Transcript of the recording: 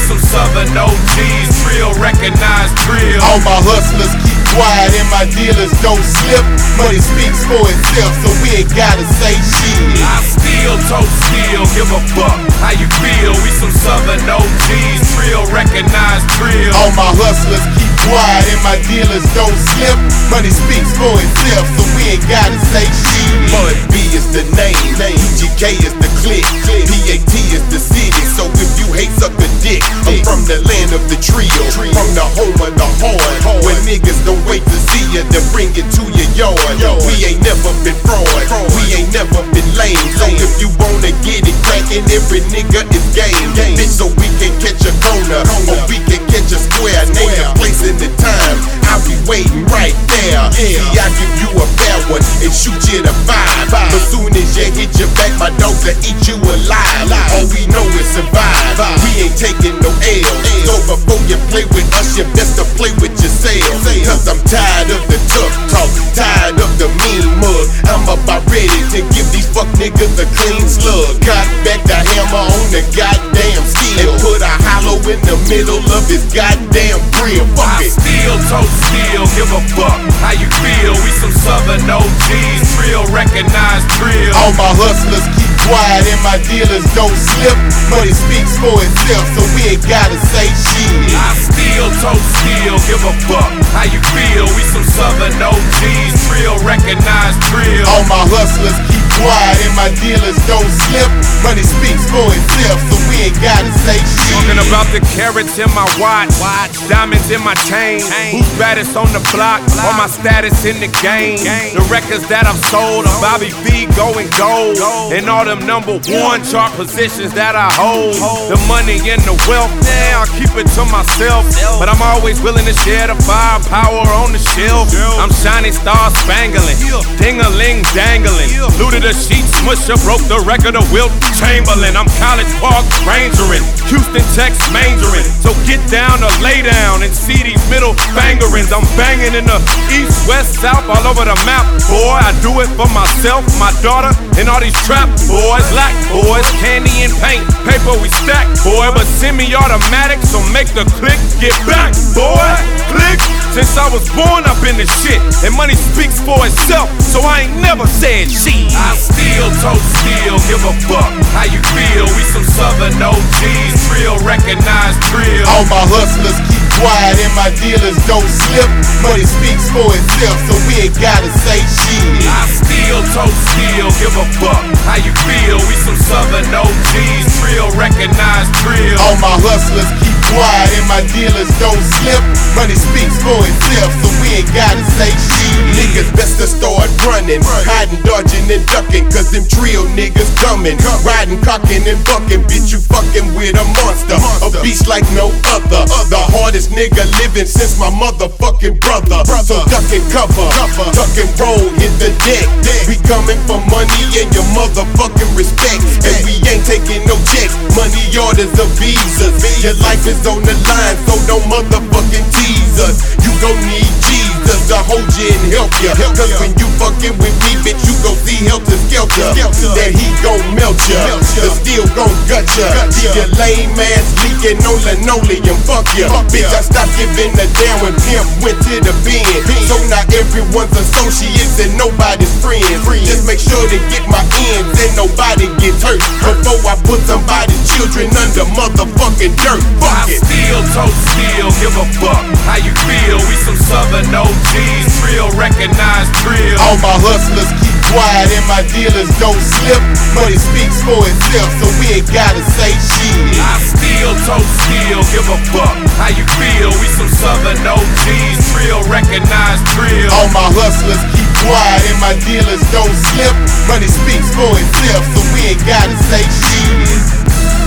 some Southern OGs, real recognized drill. All my hustlers keep quiet and my dealers don't slip. Money speaks for itself, so we ain't gotta say shit. I still tote steel, give a fuck how you feel. We some Southern OGs, real recognized drill. All my hustlers keep quiet and my dealers don't slip. Money speaks for itself, so we ain't gotta say shit. Mud B is the name, UGK is the clique, PAT is the city. So if you hate, suck a dick. I'm from the land of the trio, from the home of the horn, where niggas don't wait to see you to bring it to your yard. We ain't never been fraud, we ain't never been lame. So if you wanna get it crackin', every nigga is game. Bitch, so we can catch a corner, or we can catch a square. Name the place and the time, I'll be waiting right there. See, I give you a fair one and shoot you to 5. But soon as you hit your back, my dogs will eat you alive. All we know is survive, we ain't taking no L's. So before you play with us, you best to play with yourself. Cause I'm tired of the tough talk, tired of the mean mug. I'm about ready to give these fuck niggas a clean slug. Cock back the hammer on the goddamn steel and put a hollow in the middle of his goddamn grill. Fuck I it. still tote steel, give a fuck how you feel. We some Southern OGs, real recognized drill. All my hustlers keep quiet and my dealers don't slip. Money speaks for itself, so we ain't gotta say shit. I still tote steel, give a fuck how you feel. We some Southern OGs, real recognized drill. All my hustlers keep quiet and my dealers don't slip. Money speaks for itself, so we ain't gotta say shit. Talking about the carats in my watch, diamonds in my chain. Who's baddest on the block, or my status in the game. The records that I've sold are Bobby V going gold, and all them #1 chart positions that I hold. The money and the wealth, yeah, I keep it to myself, but I'm always willing to share the firepower on the shelf. I'm shining star spangling, ding-a-ling dangling. Looted a sheet smusher, broke the record of Wilt Chamberlain. I'm College Park Rangerin', Houston Tex Mandarin. So get down or lay down and see these middle bangerins. I'm banging in the east, west, south, all over the map. Boy, I do it for myself, my daughter, and all these trap boys, lack boys, candy and paint, paper we stack, boy. But semi-automatic, so make the click get back, boy. Click. Since I was born, I've been the shit, and money speaks for itself, so I ain't never said shit. I still tote steel, give a fuck how you feel. We some Southern OGs, real recognized drill. All my hustlers keep quiet and my dealers don't slip. Money speaks for itself, so we ain't gotta say shit. I still tote steel, give a fuck how you feel. We some Southern OGs, real recognized drill. All my hustlers keep quiet and my dealers don't slip. Money speaks for itself, so we ain't gotta say shit. Niggas best to start running, hiding, dodging, and ducking, cause them trio niggas coming. Riding, cocking, and bucking, bitch, you fucking with a monster. A beast like no other. The hardest nigga living since my motherfucking brother. So duck and cover, duck and roll, hit the deck. We coming for money and your motherfucking respect. And we ain't taking no checks, money orders or visas. Your life is on the line, so don't motherfucking tease us. You gon' need Jesus to hold you and help ya. Cause when you fucking with me, bitch, you gon' see Helter Skelter. That he gon' melt ya, the steel gon' gut ya. Leave your lame ass leaking on linoleum, fuck ya. Bitch, I stopped giving a damn when Pimp went to the bin. So now everyone's associates and nobody's friends. Just make sure to get my ends and nobody gets hurt before I put somebody's children under motherfucking dirt. Fuck it. I still tote steel, give a fuck how you feel. We some Southern OGs, real recognized drill. All my hustlers keep quiet and my dealers don't slip. Money speaks for itself, so we ain't gotta say shit. I still tote steel, give a fuck how you feel. We some Southern OGs, real recognized drill. All my hustlers keep quiet and my dealers don't slip. Money speaks for itself, so we ain't gotta say shit.